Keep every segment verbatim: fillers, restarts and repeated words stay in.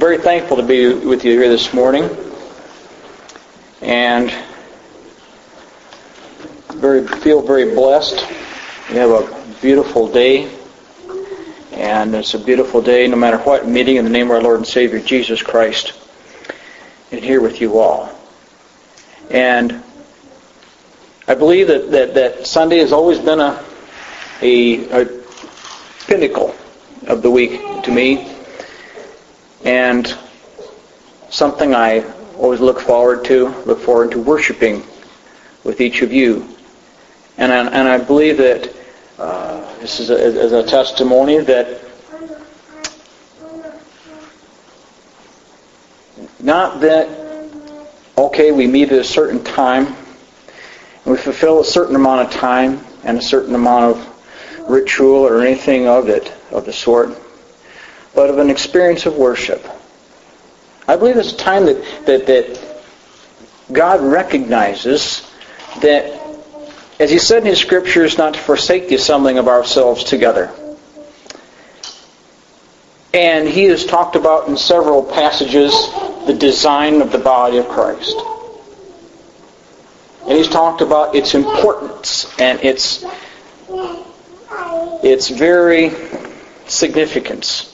very thankful to be with you here this morning, and very feel very blessed. We have a beautiful day, and it's a beautiful day no matter what, meeting in the name of our Lord and Savior Jesus Christ, and here with you all. And I believe that, that, that Sunday has always been a, a, a pinnacle of the week to me, and something I always look forward to, look forward to worshiping with each of you. And I, and I believe that uh, this is a, is a testimony that not that, okay, we meet at a certain time, and we fulfill a certain amount of time and a certain amount of ritual or anything of it, of the sort, but of an experience of worship. I believe it's a time that, that, that God recognizes that, as He said in His Scriptures, not to forsake the assembling of ourselves together. And He has talked about in several passages the design of the body of Christ. And He's talked about its importance and its, its very significance.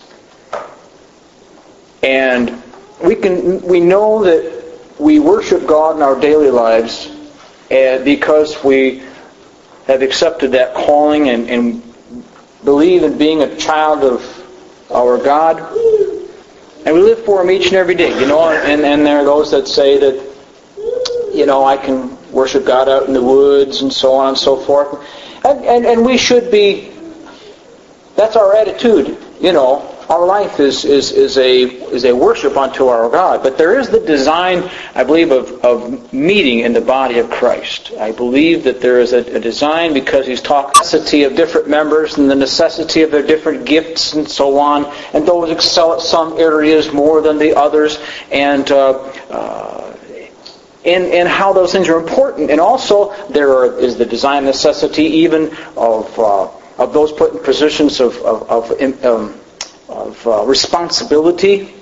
And we can we know that we worship God in our daily lives uh, because we have accepted that calling and, and believe in being a child of our God. And we live for Him each and every day. You know, and, and there are those that say that, you know, I can worship God out in the woods and so on and so forth. And, and, and we should be, that's our attitude, you know. Our life is, is, is a is a worship unto our God. But there is the design, I believe, of, of meeting in the body of Christ. I believe that there is a, a design because He's talked about the necessity of different members and the necessity of their different gifts and so on. And those excel at some areas more than the others. And uh, uh, and, and how those things are important. And also there are, is the design necessity even of uh, of those put in positions of... of, of um, of uh, responsibility,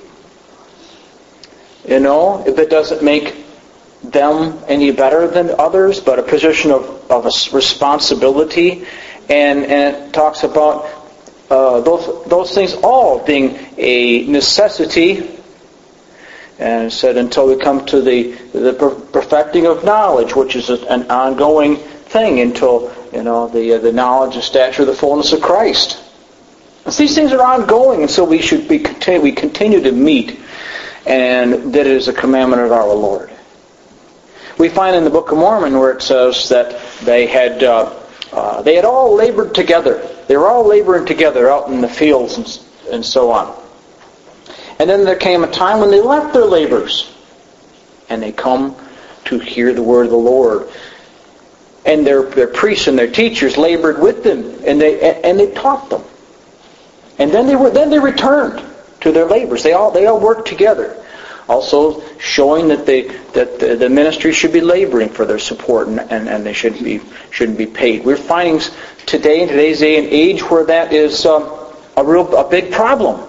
you know, if it doesn't make them any better than others, but a position of, of a responsibility, and, and it talks about uh, those those things all being a necessity, and it said until we come to the the perfecting of knowledge, which is an ongoing thing until, you know, the uh, the knowledge and stature of the fullness of Christ. These things are ongoing, and so we should be continue, we continue to meet, and that it is a commandment of our Lord. We find in the Book of Mormon where it says that they had uh, uh, they had all labored together. They were all laboring together out in the fields and, and so on. And then there came a time when they left their labors, and they come to hear the word of the Lord. And their their priests and their teachers labored with them, and they and they taught them. And then they were then they returned to their labors. They all they all worked together, also showing that they that the, the ministry should be laboring for their support, and, and, and they shouldn't be shouldn't be paid. We're finding today in today's day and age where that is um, a real a big problem.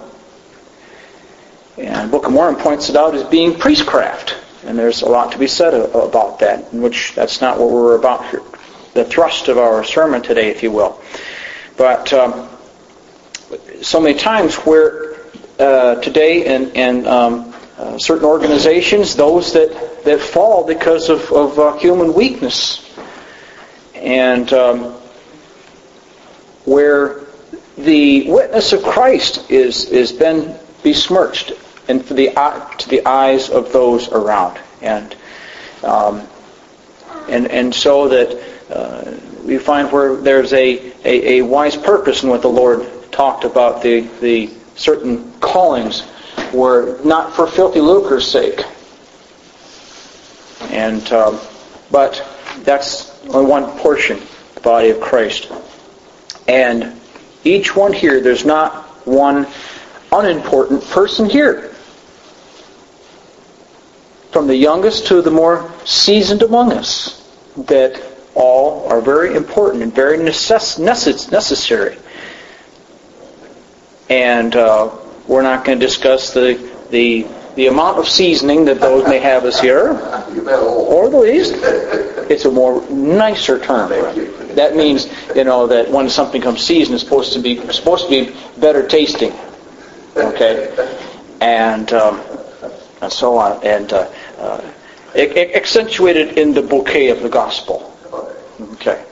And the Book of Mormon points it out as being priestcraft, and there's a lot to be said about that. In which that's not what we're about here, the thrust of our sermon today, if you will, but. Um, So many times where uh, today in, in um, uh, certain organizations, those that, that fall because of, of uh, human weakness, and um, where the witness of Christ is is been besmirched, and for the to the eyes of those around, and um, and and so that uh, we find where there's a, a, a wise purpose in what the Lord talked about. The, the certain callings were not for filthy lucre's sake. And um, but that's only one portion, the body of Christ. And each one here, there's not one unimportant person here. From the youngest to the more seasoned among us, that all are very important and very necess- necess- necessary. And uh, we're not going to discuss the, the the amount of seasoning that those may have us here, or the least. It's a more nicer term. That means, you know, that when something comes seasoned, it's supposed to be supposed to be better tasting. Okay, and um, and so on, and uh, uh, accentuated in the bouquet of the gospel. Okay.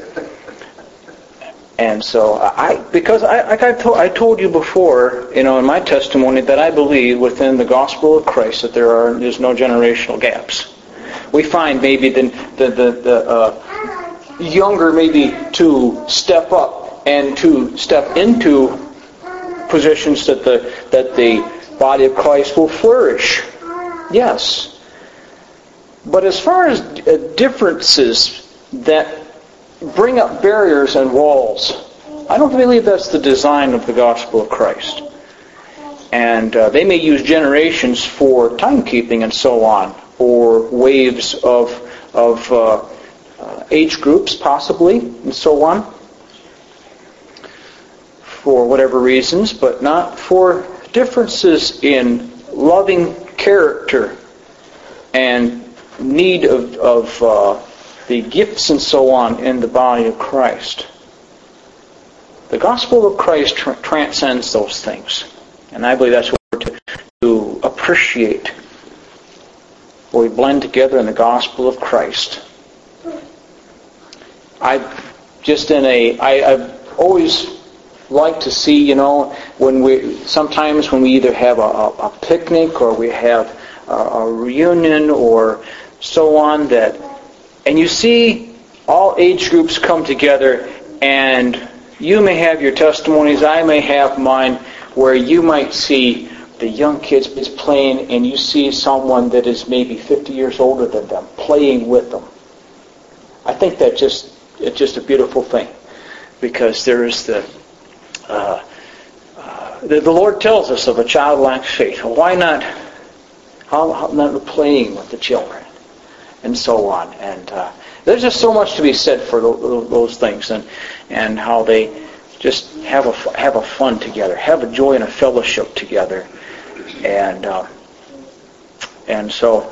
And so, I because I like I told I told you before, you know, in my testimony, that I believe within the gospel of Christ that there are there's no generational gaps. We find maybe the the the, the uh, younger maybe to step up and to step into positions that the that the body of Christ will flourish. Yes, but as far as differences that bring up barriers and walls, I don't believe that's the design of the gospel of Christ. And uh, they may use generations for timekeeping and so on, or waves of of uh, uh, age groups possibly, and so on, for whatever reasons, but not for differences in loving character and need of, of uh, the gifts and so on in the body of Christ. The gospel of Christ tra- transcends those things. And I believe that's what we're to, to appreciate. Where we blend together in the gospel of Christ. I just in a I, I've always liked to see, you know, when we sometimes when we either have a, a, a picnic or we have a, a reunion or so on, that and you see all age groups come together, and you may have your testimonies, I may have mine, where you might see the young kids playing and you see someone that is maybe fifty years older than them playing with them. I think that just it's just a beautiful thing, because there is the, uh, uh, the the Lord tells us of a childlike faith. Well, why not? How, how not playing with the children? And so on, and uh, there's just so much to be said for those things, and and how they just have a have a fun together, have a joy and a fellowship together, and uh, and so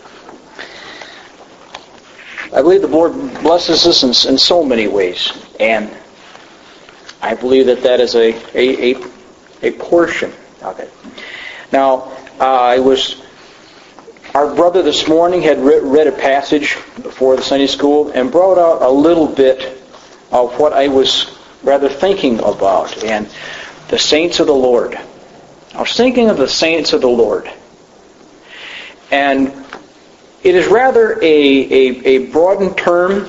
I believe the Lord blesses us in, in so many ways, and I believe that that is a a a, a portion of it. Now, uh, I was. Our brother this morning had read a passage before the Sunday school and brought out a little bit of what I was rather thinking about, and the saints of the Lord. I was thinking of the saints of the Lord. And it is rather a, a, a broadened term,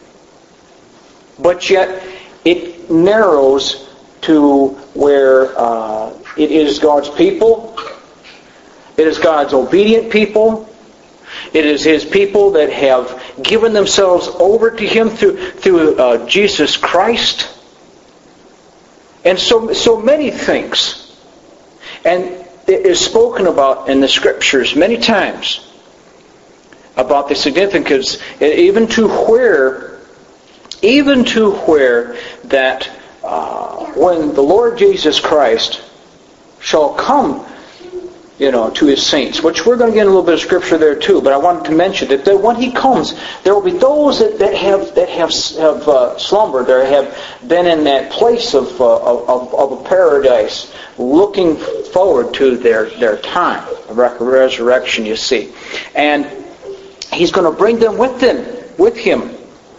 but yet it narrows to where uh, it is God's people. It is God's obedient people. It is His people that have given themselves over to Him through through uh, Jesus Christ. And so so many things. And it is spoken about in the Scriptures many times about the significance, even to where, even to where that uh, when the Lord Jesus Christ shall come, you know, to His saints, which we're going to get a little bit of scripture there too. But I wanted to mention that, that when He comes, there will be those that, that have that have have uh, slumbered, or have been in that place of, uh, of of a paradise, looking forward to their their time of resurrection. You see, and He's going to bring them with them with Him.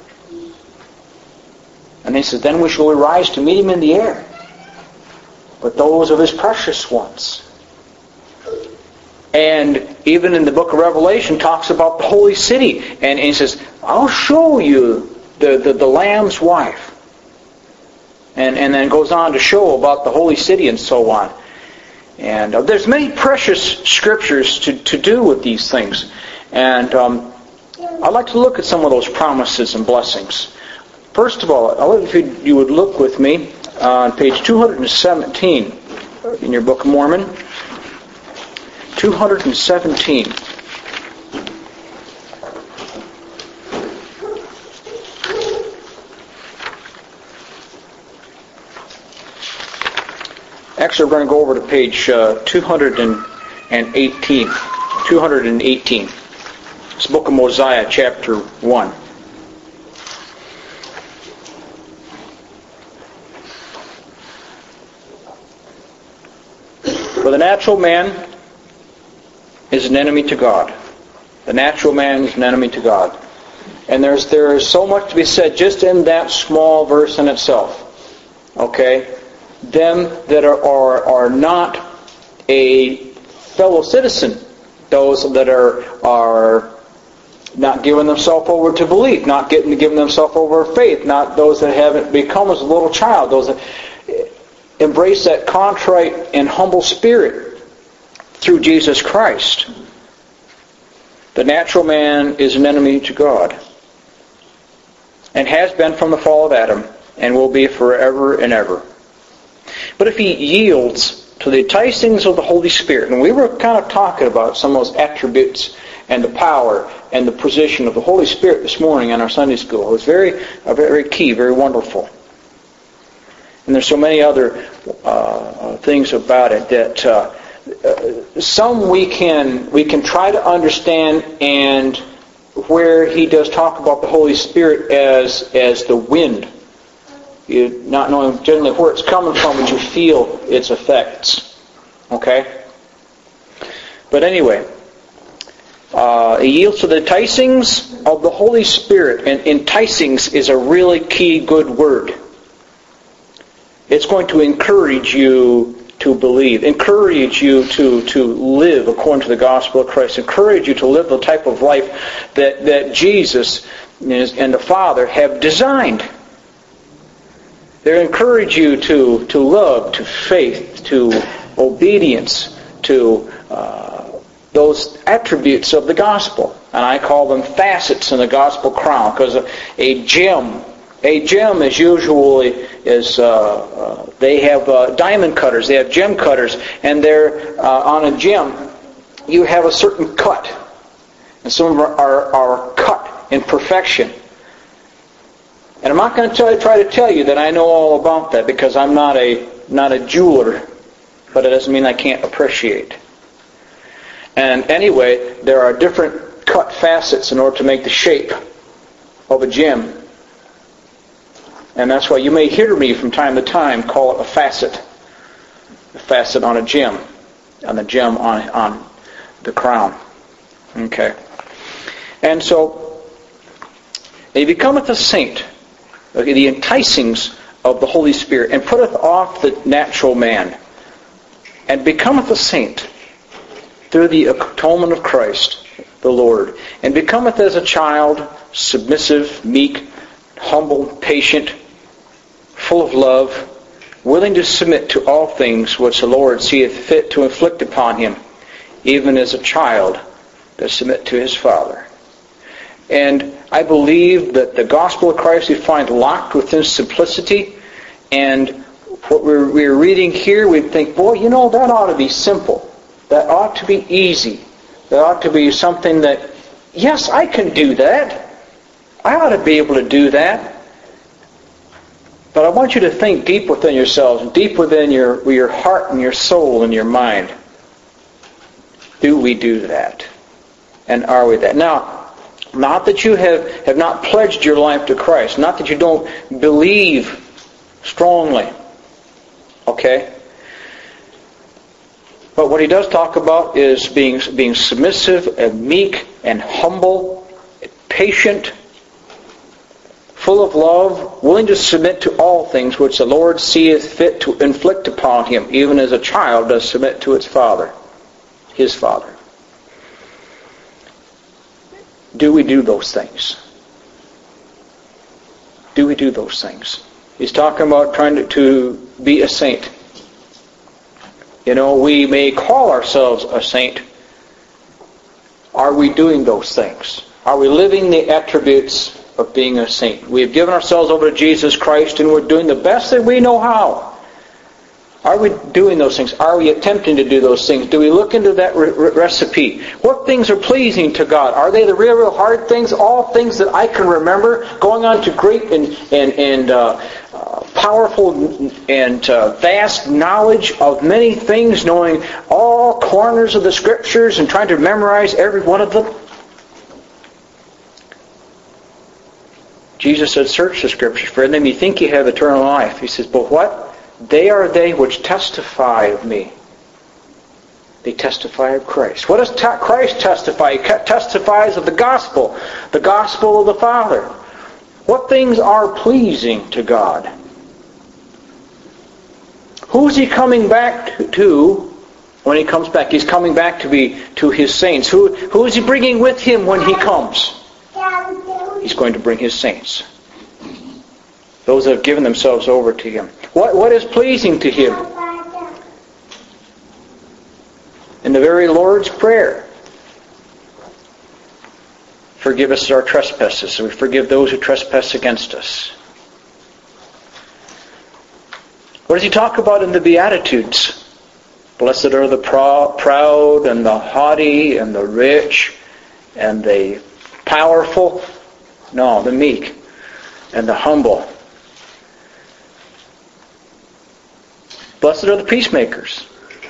And He says, "Then we shall rise to meet Him in the air." But those of His precious ones. And even in the book of Revelation talks about the holy city. And he says, I'll show you the, the, the Lamb's wife. And, and then goes on to show about the holy city and so on. And uh, there's many precious scriptures to, to do with these things. And um, I'd like to look at some of those promises and blessings. First of all, I'll if you, you would look with me on page two seventeen in your Book of Mormon. two seventeen. Actually, we're going to go over to page uh, two eighteen. two hundred eighteen. It's the book of Mosiah, chapter one. For the natural man is an enemy to God. The natural man is an enemy to God. And there's there is so much to be said just in that small verse in itself. Okay? Them that are, are, are not a fellow citizen, those that are are not giving themselves over to belief, not getting giving themselves over to faith, not those that haven't become as a little child, those that embrace that contrite and humble spirit through Jesus Christ. The natural man is an enemy to God, and has been from the fall of Adam, and will be forever and ever. But if he yields to the enticings of the Holy Spirit, and we were kind of talking about some of those attributes and the power and the position of the Holy Spirit this morning in our Sunday school. It was very, uh, very key, very wonderful. And there's so many other uh, things about it that uh, uh, some we can we can try to understand, and where he does talk about the Holy Spirit as as the wind. You not knowing generally where it's coming from, but you feel its effects. Okay? But anyway, uh, he yields to the enticings of the Holy Spirit. And enticings is a really key good word. It's going to encourage you to believe, encourage you to, to live according to the gospel of Christ, encourage you to live the type of life that, that Jesus and the Father have designed. They encourage you to, to love, to faith, to obedience, to uh, those attributes of the gospel. And I call them facets in the gospel crown, because a, a gem, a gem is usually is uh, uh, they have uh, diamond cutters, they have gem cutters, and they're uh, on a gem you have a certain cut, and some of them are, are, are cut in perfection. And I'm not going to tell, try to tell you that I know all about that, because I'm not a not a jeweler, but it doesn't mean I can't appreciate. And anyway, there are different cut facets in order to make the shape of a gem. And that's why you may hear me from time to time call it a facet. A facet on a gem. On the gem on, on the crown. Okay. And so, he becometh a saint. Okay, the enticings of the Holy Spirit, and putteth off the natural man, and becometh a saint through the atonement of Christ the Lord, and becometh as a child, submissive, meek, humble, patient, full of love, willing to submit to all things which the Lord seeth fit to inflict upon him, even as a child does submit to his father. And I believe that the gospel of Christ we find locked within simplicity, and what we're, we're reading here, we think, boy, you know, that ought to be simple. That ought to be easy. That ought to be something that, yes, I can do that. I ought to be able to do that. But I want you to think deep within yourselves, deep within your, your heart and your soul and your mind. Do we do that? And are we that? Now, not that you have, have not pledged your life to Christ. Not that you don't believe strongly. Okay? But what he does talk about is being, being submissive and meek and humble, patient, full of love, willing to submit to all things which the Lord seeth fit to inflict upon him, even as a child does submit to its father, his father. Do we do those things? Do we do those things? He's talking about trying to, to be a saint. You know, we may call ourselves a saint. Are we doing those things? Are we living the attributes of being a saint? We have given ourselves over to Jesus Christ, and we're doing the best that we know how Are we doing those things? Are we attempting to do those things? Do we look into that re- re- recipe? What things are pleasing to God? Are they the real, real hard things? All things that I can remember, going on to great and and, and uh, uh, powerful and uh, vast knowledge of many things, knowing all corners of the Scriptures and trying to memorize every one of them? Jesus said, search the Scriptures, for in them you think you have eternal life. He says, but what? They are they which testify of me. They testify of Christ. What does te- Christ testify? He testifies of the gospel, the gospel of the Father. What things are pleasing to God? Who is He coming back to when He comes back? He's coming back to be to His saints. Who, who is He bringing with Him when He comes? He's going to bring His saints. Those that have given themselves over to Him. What, what is pleasing to Him? In the very Lord's Prayer. Forgive us our trespasses, so we forgive those who trespass against us. What does He talk about in the Beatitudes? Blessed are the proud and the haughty and the rich and the powerful. No, the meek and the humble. Blessed are the peacemakers.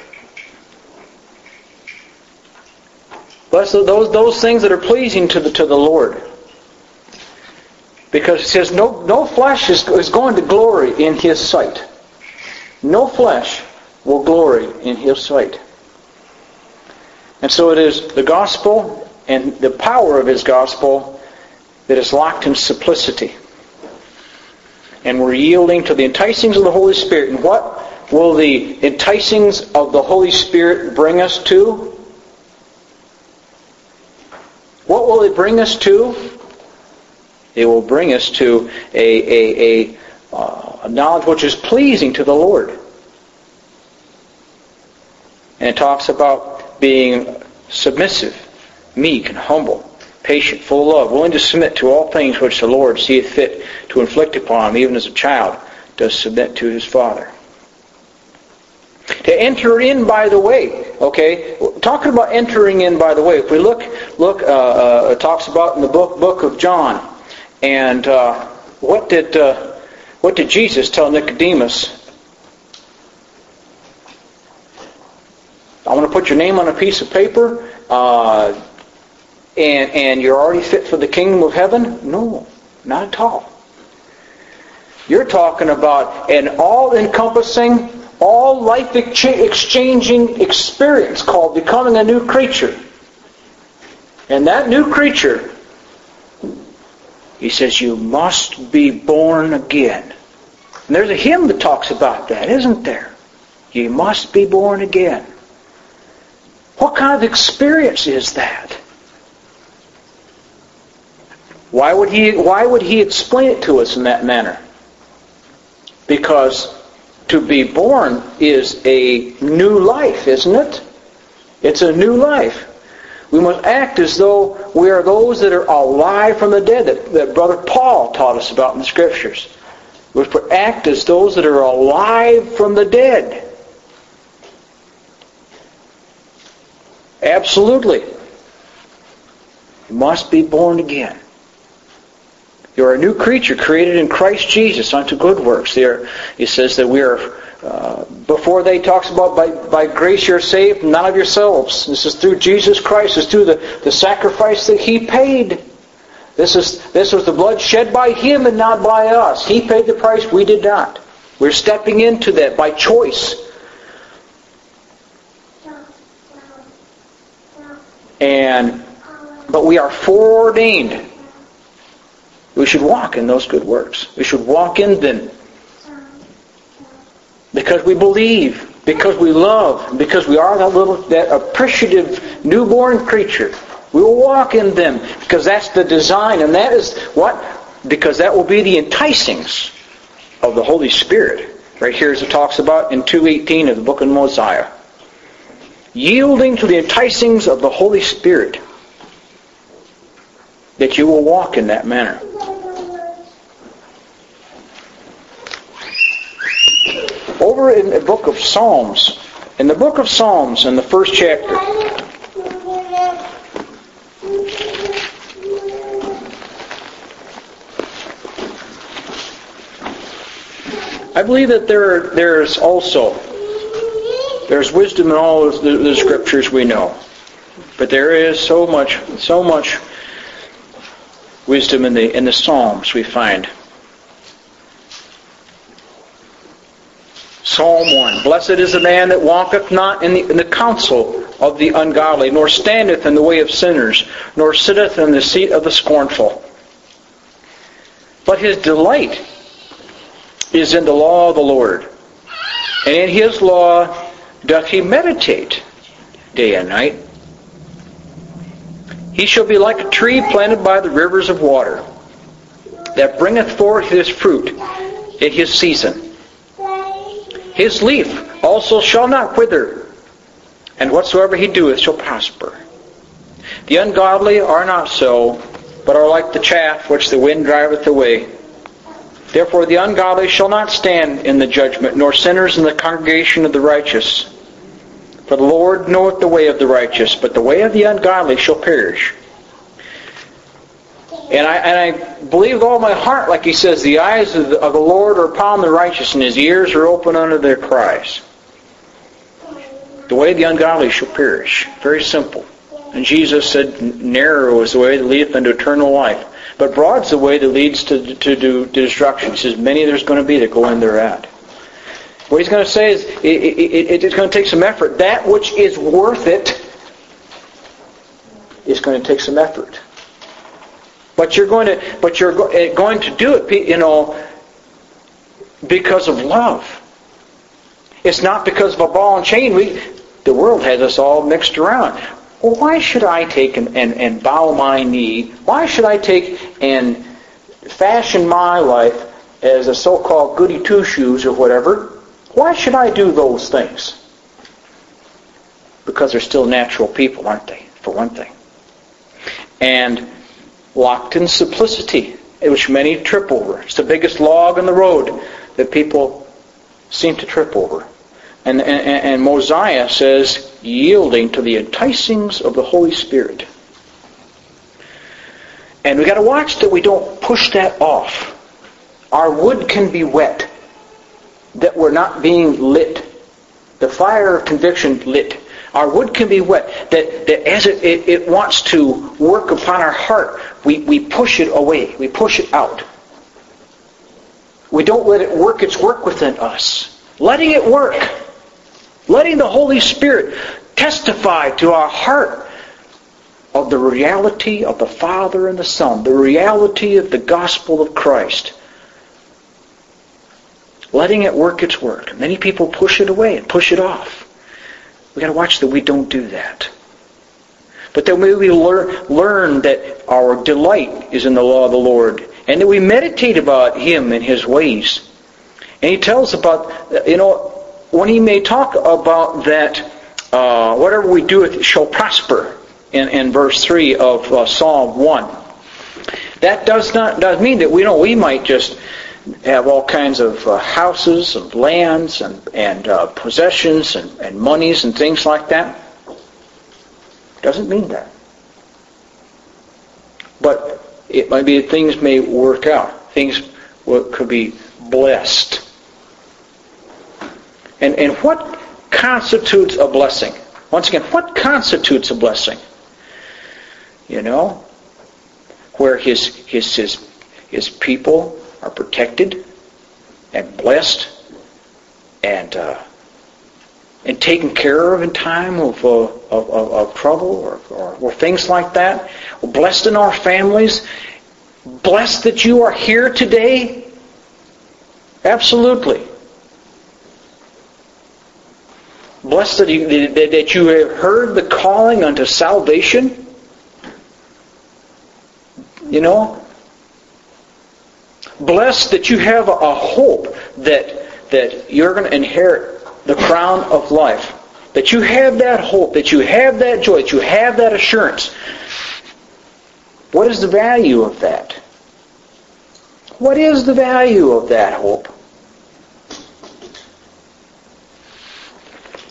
Blessed are those, those things that are pleasing to the to the Lord. Because it says no, no flesh is, is going to glory in His sight. No flesh will glory in His sight. And so it is the gospel and the power of His gospel that is locked in simplicity. And we're yielding to the enticings of the Holy Spirit. And what will the enticings of the Holy Spirit bring us to? What will it bring us to? It will bring us to a, a, a, uh, a knowledge which is pleasing to the Lord. And it talks about being submissive, meek and humble, patient, full of love, willing to submit to all things which the Lord seeth fit to inflict upon him, even as a child does submit to his father. To enter in by the way. Okay, talking about entering in by the way. If we look, look, uh, uh, it talks about in the book book of John, and uh, what did uh, what did Jesus tell Nicodemus? I want to put your name on a piece of paper, uh, and and you're already fit for the kingdom of heaven? No, not at all. You're talking about an all-encompassing, all life-exchanging experience called becoming a new creature. And that new creature, he says, you must be born again. And there's a hymn that talks about that, isn't there? You must be born again. What kind of experience is that? Why would he, why would he explain it to us in that manner? Because to be born is a new life, isn't it? It's a new life. We must act as though we are those that are alive from the dead, that, that Brother Paul taught us about in the Scriptures. We must act as those that are alive from the dead. Absolutely. You must be born again. You are a new creature created in Christ Jesus unto good works. There, he says that we are, uh, before they talks about by, by grace you're saved, none of yourselves. This is through Jesus Christ. It's through the, the sacrifice that He paid. This is this was the blood shed by Him and not by us. He paid the price, we did not. We're stepping into that by choice. And but we are foreordained. We should walk in those good works. We should walk in them. Because we believe, because we love, because we are that little, that appreciative newborn creature. We will walk in them because that's the design, and that is what? Because that will be the enticings of the Holy Spirit. Right here as it talks about in two eighteen of the book of Mosiah. Yielding to the enticings of the Holy Spirit. That you will walk in that manner. over in the book of Psalms, in the book of Psalms, in the first chapter, I believe that there there's also there's wisdom in all of the, the scriptures we know, but there is so much so much wisdom in the in the Psalms we find. Psalm one. Blessed is the man that walketh not in the, in the counsel of the ungodly, nor standeth in the way of sinners, nor sitteth in the seat of the scornful. But his delight is in the law of the Lord, and in his law doth he meditate day and night. He shall be like a tree planted by the rivers of water, that bringeth forth his fruit in his season. His leaf also shall not wither, and whatsoever he doeth shall prosper. The ungodly are not so, but are like the chaff which the wind driveth away. Therefore the ungodly shall not stand in the judgment, nor sinners in the congregation of the righteous. For the Lord knoweth the way of the righteous, but the way of the ungodly shall perish. And I, and I believe with all my heart, like he says, the eyes of the, of the Lord are upon the righteous, and his ears are open unto their cries. The way of the ungodly shall perish. Very simple. And Jesus said, narrow is the way that leadeth unto eternal life, but broad is the way that leads to, to, to, to destruction. He says, many there's going to be that go in thereat. What he's going to say is, it, it, it's going to take some effort. That which is worth it is going to take some effort. But you're going to, but you're going to do it, you know, because of love. It's not because of a ball and chain. We, the world has us all mixed around. Well, why should I take and, and, and bow my knee? Why should I take and fashion my life as a so-called goody two-shoes or whatever? Why should I do those things? Because they're still natural people, aren't they? For one thing. And locked in simplicity, which many trip over. It's the biggest log in the road that people seem to trip over. And, and, and Mosiah says, yielding to the enticings of the Holy Spirit. And we've got to watch that we don't push that off. Our wood can be wet, that we're not being lit. The fire of conviction lit. Our wood can be wet, that, that as it, it, it wants to work upon our heart, we, we push it away. We push it out. We don't let it work its work within us. Letting it work. Letting the Holy Spirit testify to our heart of the reality of the Father and the Son. The reality of the gospel of Christ. Letting it work its work. Many people push it away and push it off. We've got to watch that we don't do that. But that we learn, learn that our delight is in the law of the Lord. And that we meditate about Him and His ways. And He tells about, you know, when He may talk about that, uh, whatever we do it shall prosper, in, in verse three of uh, Psalm one. That does not does mean that we know we might just have all kinds of uh, houses and lands and, and uh, possessions and, and monies and things like that. Doesn't mean that. But it might be that things may work out. Things will, could be blessed. And, and what constitutes a blessing? Once again, what constitutes a blessing? You know, where his his his, his people are protected and blessed and uh, and taken care of in time of uh, of, of, of trouble or, or or things like that. We're blessed in our families. Blessed that you are here today. Absolutely. Blessed that you, that, that you have heard the calling unto salvation. You know. Blessed that you have a hope that that you're going to inherit the crown of life. That you have that hope, that you have that joy, that you have that assurance. What is the value of that? What is the value of that hope?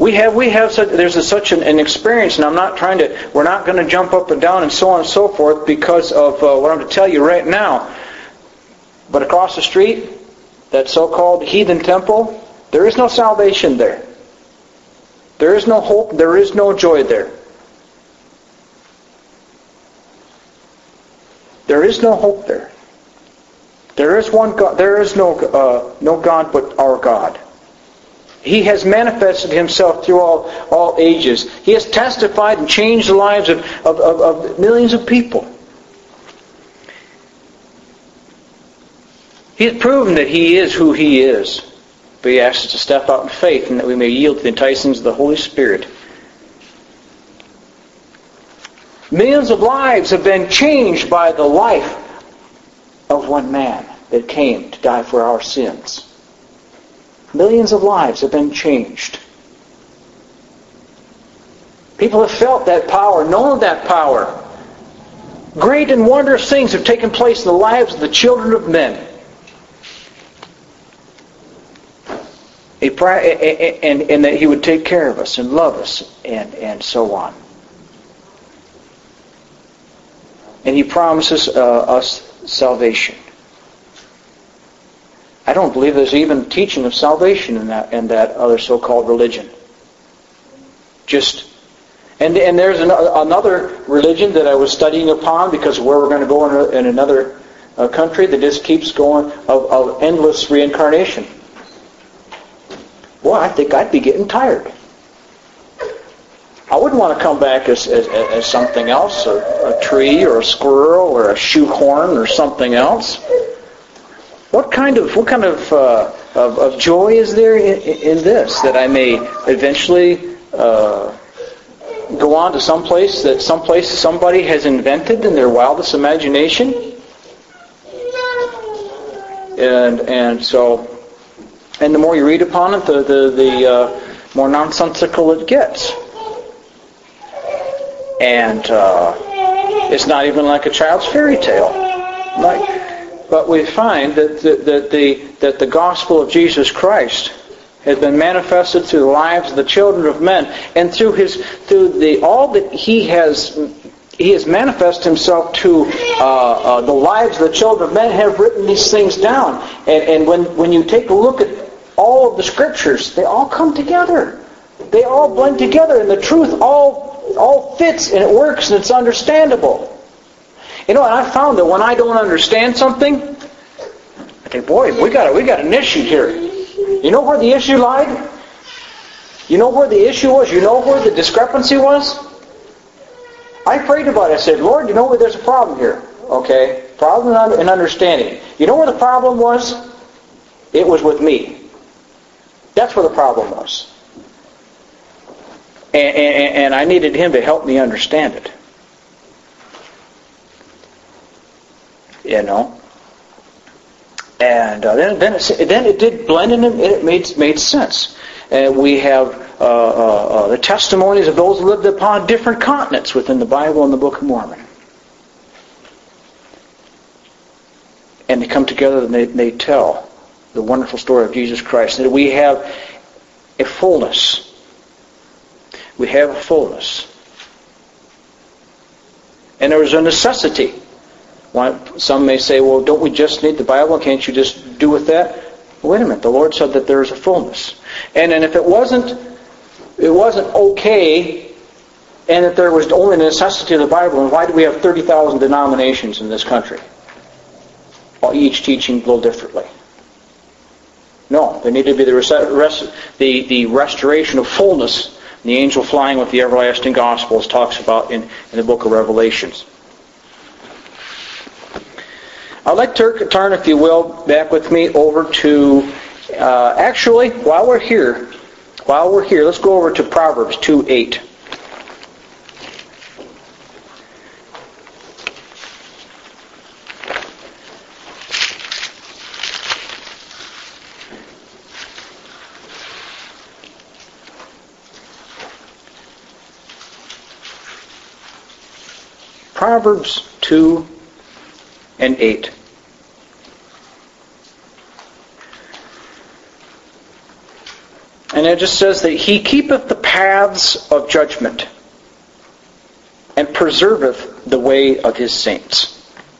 We have, we have such, there's a, such an, an experience, and I'm not trying to, we're not going to jump up and down and so on and so forth because of uh, what I'm going to tell you right now. But across the street, that so-called heathen temple, there is no salvation there. There is no hope, there is no joy there. There is no hope there. There is one God, there is no uh, no God but our God. He has manifested Himself through all, all ages. He has testified and changed the lives of, of, of, of millions of people. He has proven that He is who He is. But He asks us to step out in faith and that we may yield to the enticings of the Holy Spirit. Millions of lives have been changed by the life of one man that came to die for our sins. Millions of lives have been changed. People have felt that power, known that power. Great and wondrous things have taken place in the lives of the children of men. And, and that He would take care of us and love us and, and so on. And He promises uh, us salvation. I don't believe there's even teaching of salvation in that in that other so-called religion. Just and and there's an, another religion that I was studying upon because of where we're going to go in, in another uh, country that just keeps going of, of endless reincarnation. Boy, I think I'd be getting tired. I wouldn't want to come back as as, as something else, a, a tree or a squirrel or a shoehorn or something else. What kind of what kind of uh, of, of joy is there in, in this that I may eventually uh, go on to some place that some place somebody has invented in their wildest imagination? And and so and the more you read upon it, the the, the uh, more nonsensical it gets. And uh, it's not even like a child's fairy tale. Like. But we find that the, that the that the gospel of Jesus Christ has been manifested through the lives of the children of men, and through his through the all that he has he has manifested himself to uh, uh, the lives of the children of men have written these things down. And and when when you take a look at all of the scriptures, they all come together. They all blend together, and the truth all all fits and it works and it's understandable. You know, and I found that when I don't understand something, I think, boy, we got we got an issue here. You know where the issue lied? You know where the issue was? You know where the discrepancy was? I prayed about it. I said, Lord, you know where there's a problem here. Okay? Problem in understanding. You know where the problem was? It was with me. That's where the problem was. And, and, and I needed Him to help me understand it. You know, and uh, then then it, then it did blend in and it made made sense. And we have uh, uh, uh, the testimonies of those who lived upon different continents within the Bible and the Book of Mormon, and they come together and they they tell the wonderful story of Jesus Christ. That we have a fullness. We have a fullness, and there is a necessity. Some may say, well, don't we just need the Bible? Can't you just do with that? Well, wait a minute. The Lord said that there is a fullness. And then if it wasn't it wasn't okay and that there was only a necessity of the Bible, then why do we have thirty thousand denominations in this country? All each teaching a little differently. No, there needed to be the, res- the, the restoration of fullness. The angel flying with the everlasting gospel, as talks about in, in the book of Revelations. I'd like to turn, if you will, back with me over to, uh, actually, while we're here, while we're here, let's go over to Proverbs two eight. Proverbs two and eight. And it just says that He keepeth the paths of judgment and preserveth the way of His saints.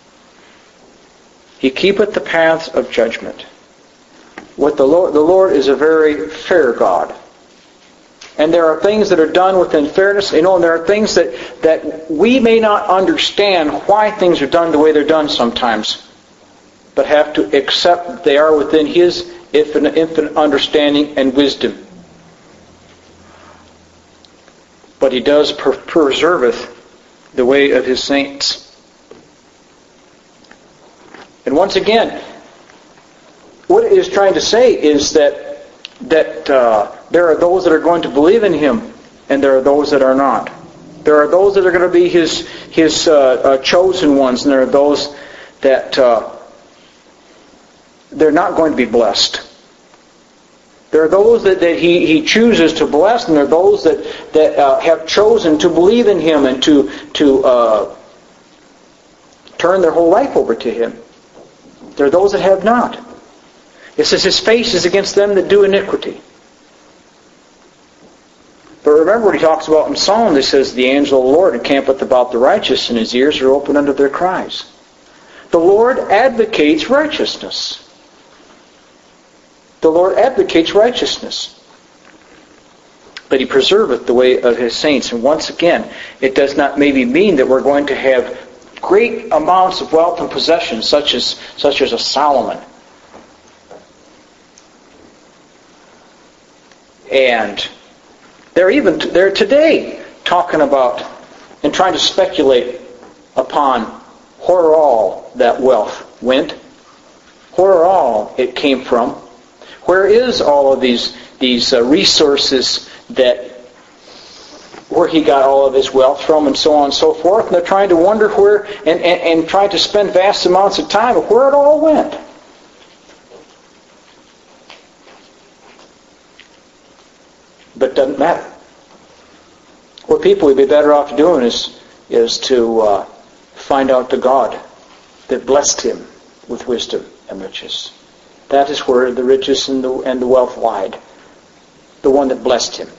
He keepeth the paths of judgment. What the Lord, the Lord is a very fair God. And there are things that are done within fairness. You know, and there are things that, that we may not understand why things are done the way they're done sometimes, but have to accept that they are within His infinite, infinite understanding and wisdom. But He does per- preserveth the way of His saints. And once again, what it is trying to say is that that uh, there are those that are going to believe in Him, and there are those that are not. There are those that are going to be His His uh, uh, chosen ones, and there are those that uh, they're not going to be blessed. There are those that, that he, he chooses to bless, and there are those that, that uh, have chosen to believe in Him and to, to uh, turn their whole life over to Him. There are those that have not. It says His face is against them that do iniquity. But remember what He talks about in Psalm. He says, the angel of the Lord encampeth about the righteous, and His ears are open unto their cries. The Lord advocates righteousness. The Lord advocates righteousness. But He preserveth the way of His saints. And once again, it does not maybe mean that we're going to have great amounts of wealth and possessions, such as such as a Solomon. And they're even they're today talking about and trying to speculate upon where all that wealth went, where all it came from, where is all of these these uh, resources that where he got all of his wealth from, and so on and so forth. And they're trying to wonder where and, and, and trying to spend vast amounts of time of where it all went. But it doesn't matter. What people would be better off doing is is to uh, find out the God that blessed him with wisdom and riches. That is where the riches and the, and the wealth lied. The one that blessed him.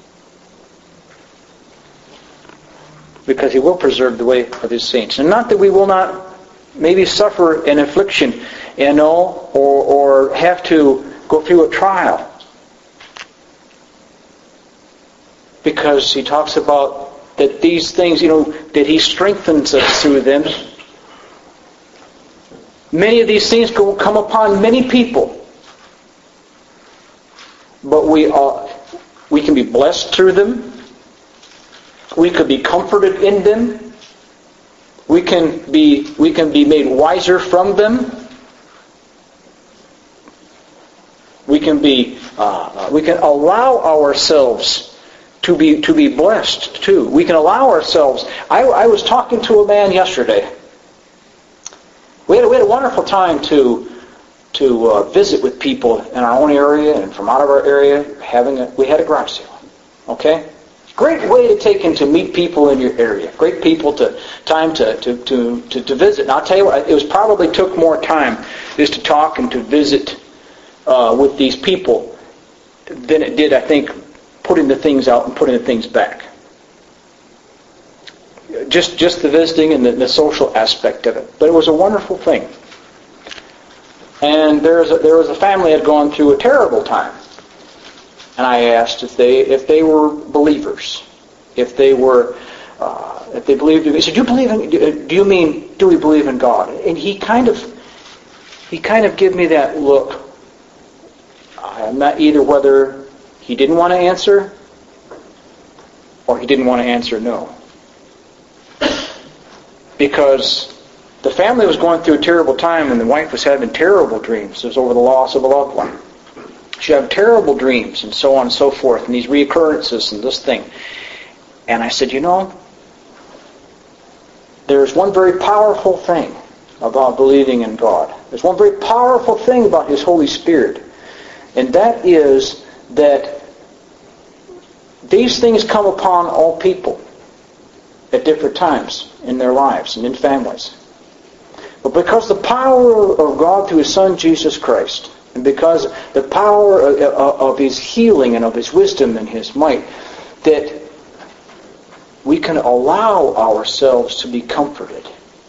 Because He will preserve the way of His saints. And not that we will not maybe suffer an affliction, you know, or, or have to go through a trial. Because He talks about that these things, you know, that He strengthens us through them. Many of these things will come upon many people. But we are, we can be blessed through them. We could be comforted in them. We can be we can be made wiser from them. We can be uh, we can allow ourselves to be to be blessed too. We can allow ourselves. I, I was talking to a man yesterday. We had, we had a wonderful time to to uh, visit with people in our own area and from out of our area. Having a, we had a garage sale. Okay, great way to take and to meet people in your area. Great people to time to to to to, to visit. And I'll tell you what, it was probably took more time just to talk and to visit uh, with these people than it did, I think, putting the things out and putting the things back. Just just the visiting and the, the social aspect of it. But it was a wonderful thing. And there was a, there was a family that had gone through a terrible time. And I asked if they if they were believers, if they were uh, if they believed. He said, "Do you believe in? Do you mean do we believe in God?" And he kind of he kind of gave me that look. I'm not either whether he didn't want to answer or he didn't want to answer no. Because the family was going through a terrible time and the wife was having terrible dreams. It was over the loss of a loved one. She had terrible dreams and so on and so forth, and these reoccurrences and this thing. And I said, you know, there's one very powerful thing about believing in God. There's one very powerful thing about His Holy Spirit. And that is that these things come upon all people at different times in their lives and in families. But because the power of God through His Son Jesus Christ and because the power of, of His healing and of His wisdom and His might, that we can allow ourselves to be comforted.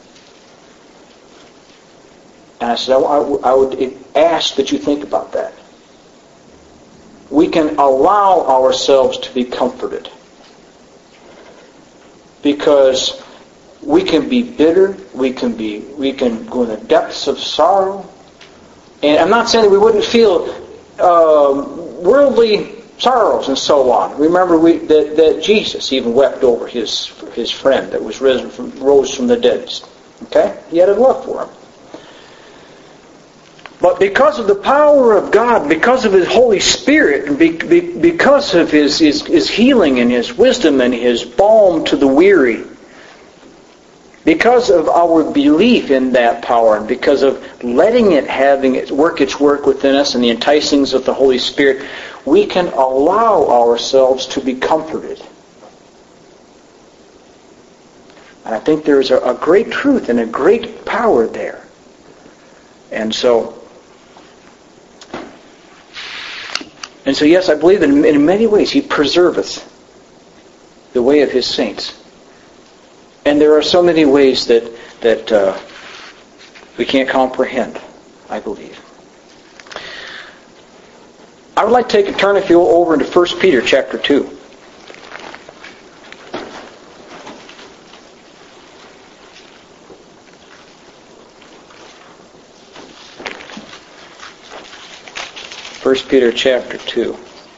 And I said, I, I would ask that you think about that. We can allow ourselves to be comforted. Because we can be bitter, we can be, we can go in the depths of sorrow. And I'm not saying that we wouldn't feel uh, worldly sorrows and so on. Remember we, that, that Jesus even wept over his his friend that was risen from, rose from the dead. Okay? He had a love for him. But because of the power of God, because of His Holy Spirit, and be, be, because of His, His, His healing and His wisdom and His balm to the weary, because of our belief in that power, and because of letting it having it work its work within us and the enticings of the Holy Spirit, we can allow ourselves to be comforted. And I think there is a, a great truth and a great power there. And so, and so yes, I believe that in, in many ways He preserveth the way of His saints. And there are so many ways that that uh, we can't comprehend, I believe. I would like to take a turn, if you will, over into First Peter chapter two. First Peter chapter two.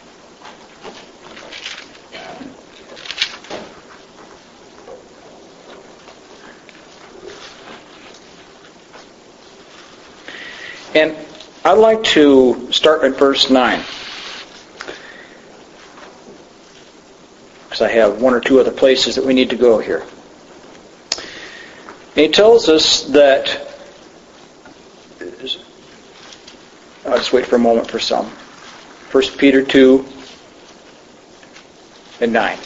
And I'd like to start at verse nine. Because I have one or two other places that we need to go here. And he tells us that... I'll just wait for a moment for some. First Peter two and nine.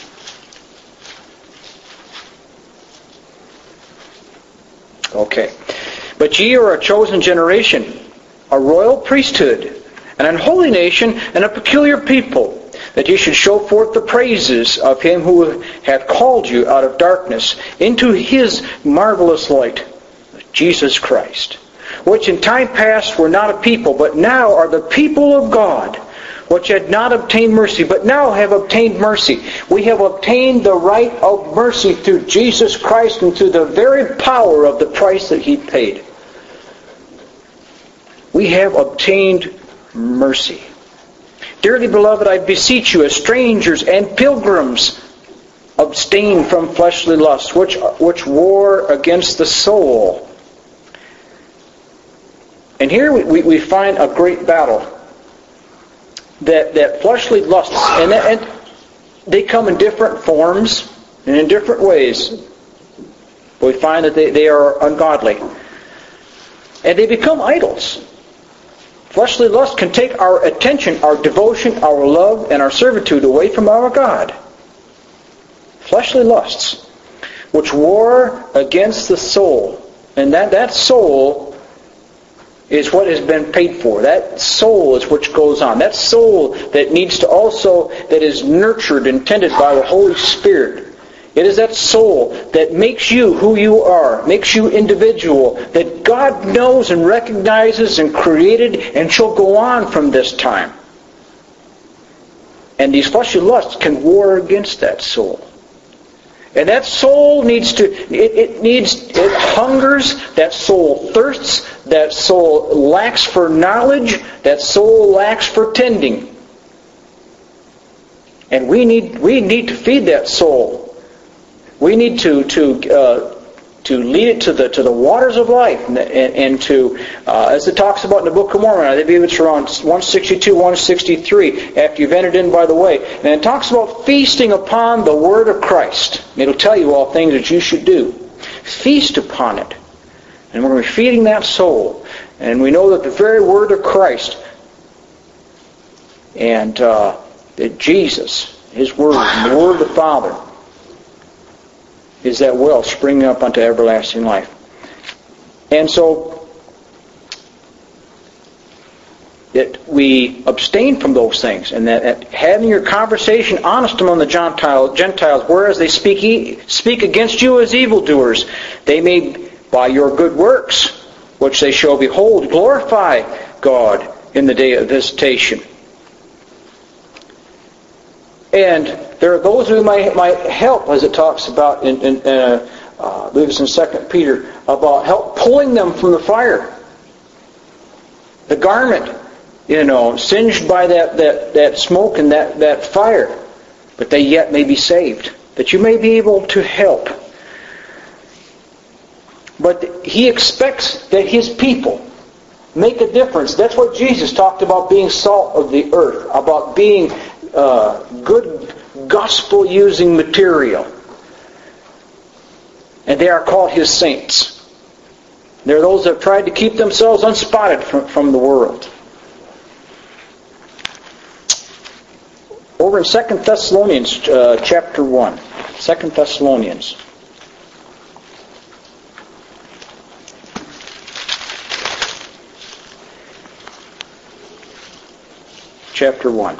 Okay. But ye are a chosen generation, a royal priesthood, an unholy nation, and a peculiar people, that ye should show forth the praises of Him who hath called you out of darkness into His marvelous light, Jesus Christ, which in time past were not a people, but now are the people of God, which had not obtained mercy, but now have obtained mercy. We have obtained the right of mercy through Jesus Christ and through the very power of the price that He paid. We have obtained mercy. Dearly beloved, I beseech you, as strangers and pilgrims, abstain from fleshly lusts, which, which war against the soul. And here we, we, we find a great battle. That, that fleshly lusts, and, that, and they come in different forms and in different ways. But we find that they, they are ungodly. And they become idols. Fleshly lust can take our attention, our devotion, our love, and our servitude away from our God. Fleshly lusts, which war against the soul. And that, that soul is what has been paid for. That soul is which goes on. That soul that needs to also, that is nurtured and tended by the Holy Spirit. It is that soul that makes you who you are, makes you individual, that God knows and recognizes and created and shall go on from this time. And these fleshly lusts can war against that soul. And that soul needs to, it, it needs, it hungers, that soul thirsts, that soul lacks for knowledge, that soul lacks for tending. And we need, we need to feed that soul. We need to to uh, to lead it to the to the waters of life, and, and, and to, uh, as it talks about in the Book of Mormon, I believe it's around one sixty-two, one sixty-three, after you've entered in by the way. And it talks about feasting upon the Word of Christ. It'll tell you all things that you should do. Feast upon it. And when we're feeding that soul, and we know that the very Word of Christ, and uh, that Jesus, His Word, and the Word of the Father, is that well springing up unto everlasting life. And so, that we abstain from those things, and that, that having your conversation honest among the Gentile, Gentiles, whereas they speak speak against you as evildoers, they may, by your good works, which they shall behold, glorify God in the day of visitation. And there are those who might, might help, as it talks about in, in, in uh, uh, I believe it's in Second Peter, about help pulling them from the fire. The garment, you know, singed by that, that, that smoke and that, that fire, but they yet may be saved, that you may be able to help. But He expects that His people make a difference. That's what Jesus talked about, being salt of the earth, about being uh, good gospel-using material. And they are called His saints. There are those that have tried to keep themselves unspotted from, from the world. Over in Second Thessalonians uh, chapter one. Second Thessalonians. Chapter one.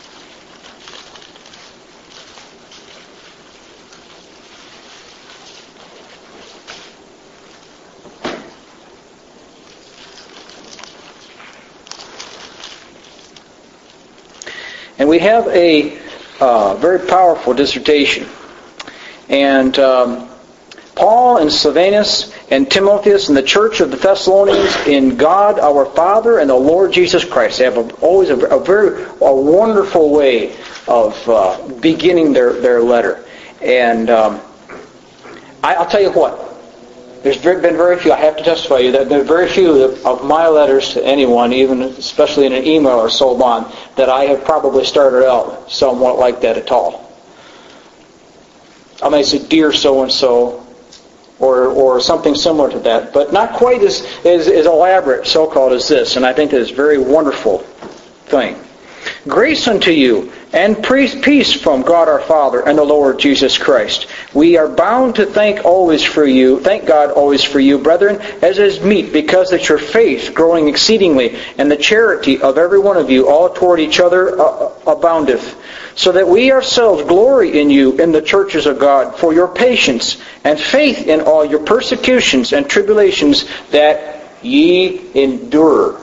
And we have a uh, very powerful dissertation. And um, Paul and Silvanus and Timotheus and the church of the Thessalonians in God our Father and the Lord Jesus Christ. They have a, always a, a very a wonderful way of uh, beginning their, their letter. And um, I, I'll tell you what. There's been very few, I have to testify to you, that there are very few of my letters to anyone, even especially in an email or so on, that I have probably started out somewhat like that at all. I may say, dear so-and-so, or or something similar to that, but not quite as, as, as elaborate, so-called, as this, and I think that is a very wonderful thing. Grace unto you, and peace from God our Father and the Lord Jesus Christ. We are bound to thank always for you, thank God always for you, brethren, as is meet, because that your faith, growing exceedingly, and the charity of every one of you, all toward each other, uh, aboundeth, so that we ourselves glory in you in the churches of God, for your patience and faith in all your persecutions and tribulations, that ye endure.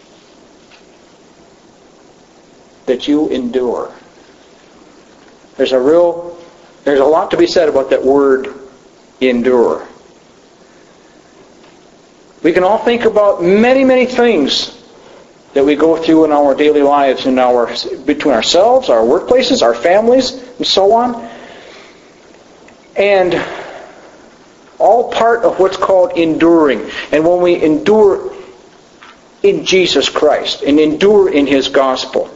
That you endure. There's a real, there's a lot to be said about that word, endure. We can all think about many, many things that we go through in our daily lives, in our between ourselves, our workplaces, our families, and so on. And all part of what's called enduring. And when we endure in Jesus Christ and endure in His gospel,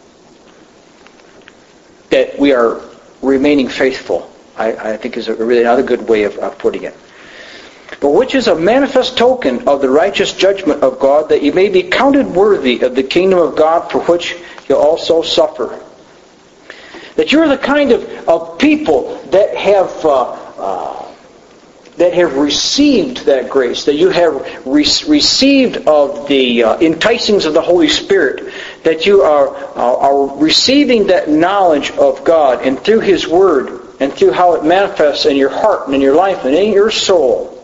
that we are remaining faithful, I, I think is a really another good way of, of putting it. But which is a manifest token of the righteous judgment of God, that ye may be counted worthy of the kingdom of God, for which you also suffer. That you're the kind of, of people that have uh, uh, that have received that grace, that you have re- received of the uh, enticings of the Holy Spirit, that you are, uh, are receiving that knowledge of God, and through His Word, and through how it manifests in your heart and in your life and in your soul,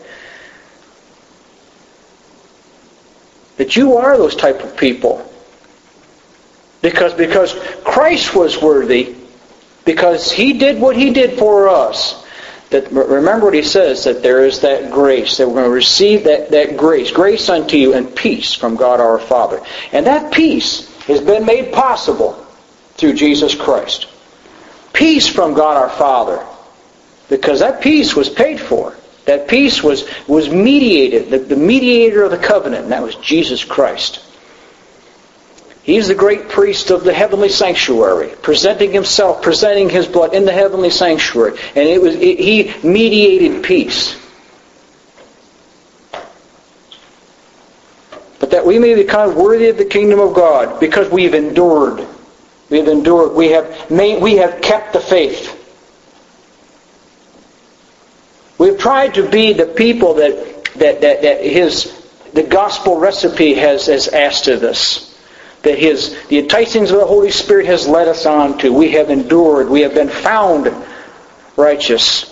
that you are those type of people. Because, because Christ was worthy, because He did what He did for us. That, remember what He says, that there is that grace, that we're going to receive that, that grace, grace unto you and peace from God our Father. And that peace has been made possible through Jesus Christ. Peace from God our Father, because that peace was paid for. That peace was, was mediated, the, the mediator of the covenant, and that was Jesus Christ. He's the great priest of the heavenly sanctuary, presenting Himself, presenting His blood in the heavenly sanctuary. And it was it, He mediated peace. But that we may become worthy of the kingdom of God, because we've endured. We have endured. We have made, we have kept the faith. We've tried to be the people that that that, that His the gospel recipe has, has asked of us. that His the enticings of the Holy Spirit has led us on to. We have endured. We have been found righteous.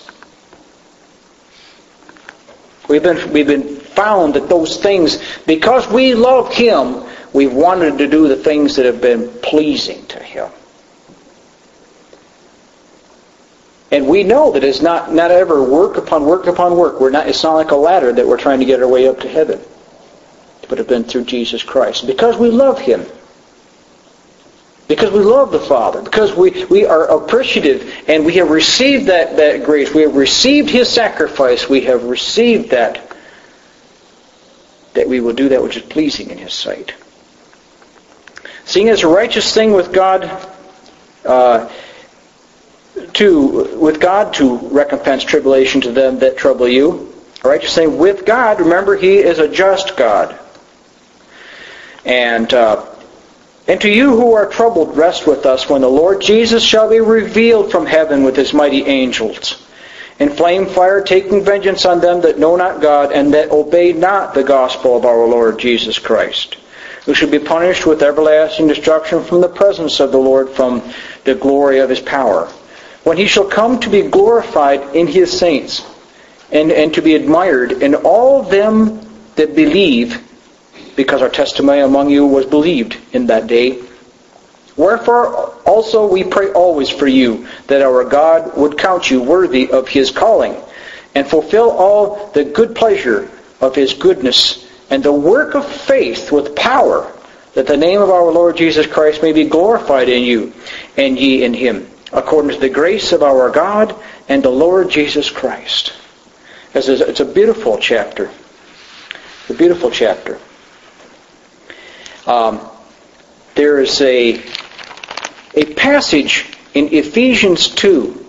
We've been we've been found that those things, because we love Him, we've wanted to do the things that have been pleasing to Him. And we know that it's not, not ever work upon work upon work. We're not. It's not like a ladder that we're trying to get our way up to heaven. But it's been through Jesus Christ. Because we love Him. Because we love the Father. Because we, we are appreciative and we have received that, that grace. We have received His sacrifice. We have received that. That we will do that which is pleasing in His sight. Seeing as a righteous thing with God, uh, to with God to recompense tribulation to them that trouble you. A righteous thing with God. Remember, He is a just God. And uh, and to you who are troubled, rest with us when the Lord Jesus shall be revealed from heaven with His mighty angels, in flame fire, taking vengeance on them that know not God and that obey not the gospel of our Lord Jesus Christ, who should be punished with everlasting destruction from the presence of the Lord, from the glory of His power, when He shall come to be glorified in His saints, and, and to be admired in all them that believe, because our testimony among you was believed in that day. Wherefore also we pray always for you, that our God would count you worthy of His calling, and fulfill all the good pleasure of His goodness, and the work of faith with power, that the name of our Lord Jesus Christ may be glorified in you, and ye in Him, according to the grace of our God and the Lord Jesus Christ. It's a beautiful chapter. It's a beautiful chapter. Um, there is a a passage in Ephesians two.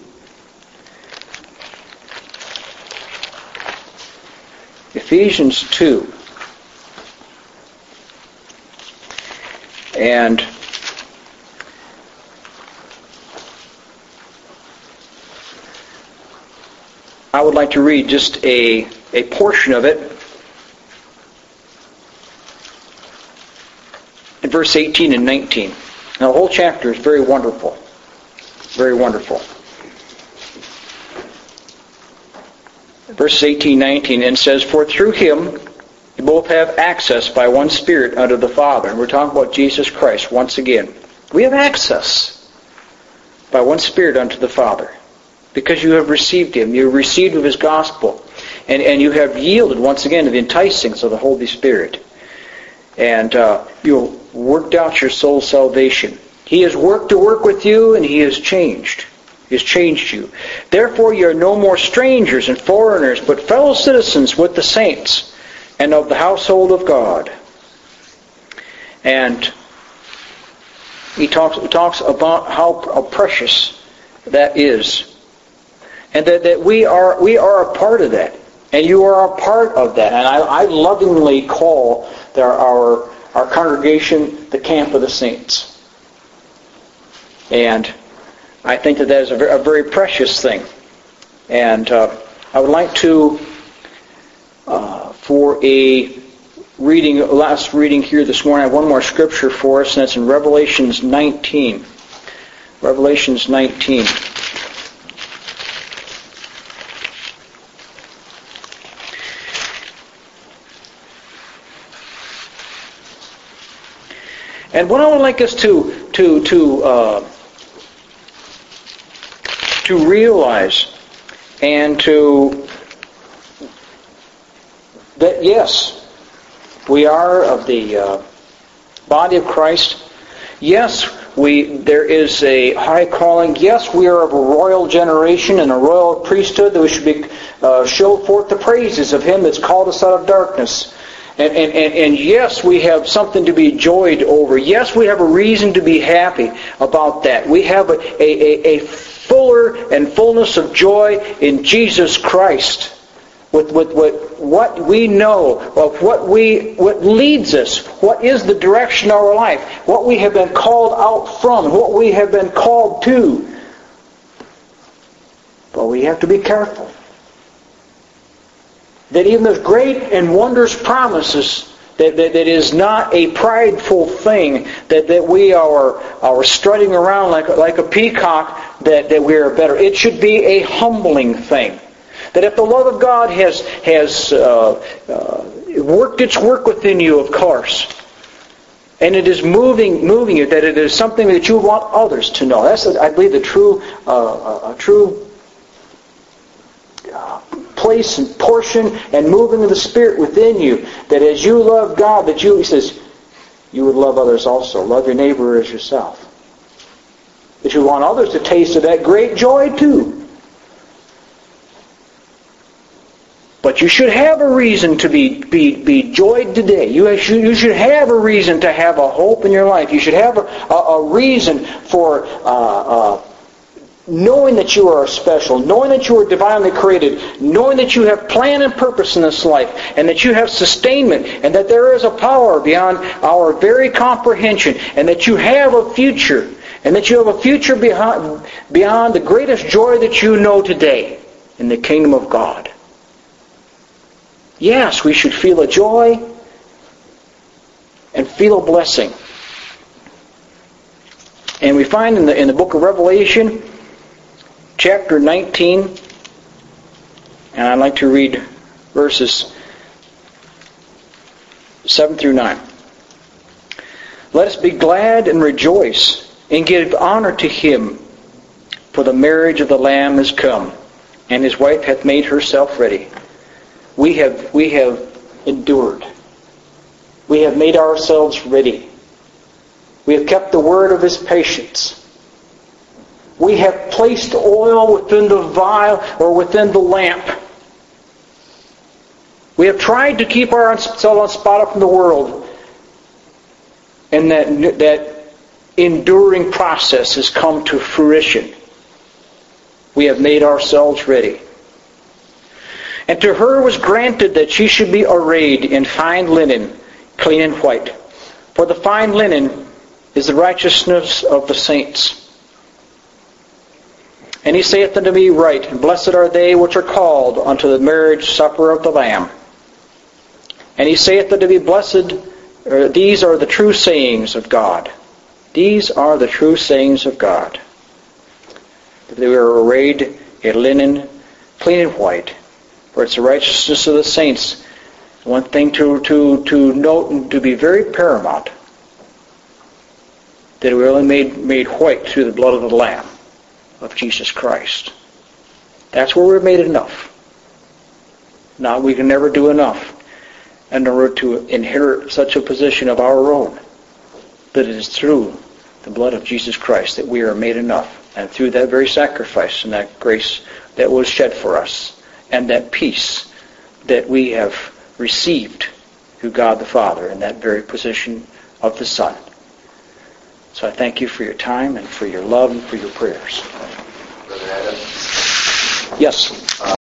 Ephesians two. And I would like to read just a, a portion of it. In verse eighteen and nineteen. Now the whole chapter is very wonderful. Very wonderful. Verses eighteen, nineteen, and says, for through Him you both have access by one Spirit unto the Father. And we're talking about Jesus Christ once again. We have access by one Spirit unto the Father. Because you have received Him. You have received of His gospel. And, and you have yielded once again to the enticings of the Holy Spirit. And uh, you have worked out your soul's salvation. He has worked to work with you, and He has changed. He has changed you. Therefore you are no more strangers and foreigners, but fellow citizens with the saints, and of the household of God. And he talks, he talks about how, how precious that is. And that, that we are we are a part of that. And you are a part of that. And I, I lovingly call their, our, our congregation the camp of the saints. And I think that that is a very, a very precious thing. And uh, I would like to, uh, for a reading, last reading here this morning, I have one more scripture for us, and that's in Revelations nineteen. Revelations nineteen. And what I would like us to to to uh, to realize and to that yes, we are of the uh, body of Christ. Yes, we there is a high calling. Yes, we are of a royal generation and a royal priesthood, that we should be uh, show forth the praises of Him that's called us out of darkness. And, and, and, and yes, we have something to be joyed over. Yes, we have a reason to be happy about that. We have a, a, a fuller and fullness of joy in Jesus Christ. With, with, with what we know of what we what leads us, what is the direction of our life, what we have been called out from, what we have been called to. But we have to be careful that even those great and wondrous promises That, that, that is not a prideful thing, that, that we are, are strutting around like, like a peacock, that, that we are better. It should be a humbling thing. That if the love of God has, has uh, uh, worked its work within you, of course, and it is moving moving you, that it is something that you want others to know. That's, I believe, the true, uh, a true uh, place and portion and moving of the Spirit within you. That as you love God, that you, he says, you would love others also. Love your neighbor as yourself. That you want others to taste of that great joy too. But you should have a reason to be, be, be joyed today. You should, you should have a reason to have a hope in your life. You should have a, a, a reason for uh, uh, knowing that you are special, knowing that you are divinely created, knowing that you have plan and purpose in this life, and that you have sustainment, and that there is a power beyond our very comprehension, and that you have a future, and that you have a future beyond, beyond the greatest joy that you know today in the kingdom of God. Yes, we should feel a joy and feel a blessing. And we find in the in the book of Revelation, chapter nineteen, and I'd like to read verses seven through nine. Let us be glad and rejoice and give honor to Him, for the marriage of the Lamb is come, and His wife hath made herself ready. We have we have endured. We have made ourselves ready. We have kept the word of His patience. We have placed oil within the vial or within the lamp. We have tried to keep ourselves unspotted from the world. And that, that enduring process has come to fruition. We have made ourselves ready. And to her was granted that she should be arrayed in fine linen, clean and white. For the fine linen is the righteousness of the saints. And he saith unto me, Write, blessed are they which are called unto the marriage supper of the Lamb. And he saith unto me, Blessed, or these are the true sayings of God. These are the true sayings of God. That they were arrayed in linen, clean and white. For it's the righteousness of the saints. One thing to, to, to note and to be very paramount, that we are only made, made white through the blood of the Lamb of Jesus Christ. That's where we're made enough. Now, we can never do enough in order to inherit such a position of our own. But it is through the blood of Jesus Christ that we are made enough. And through that very sacrifice and that grace that was shed for us, and that peace that we have received through God the Father in that very position of the Son. So I thank you for your time and for your love and for your prayers. Brother Adam? Yes. Uh,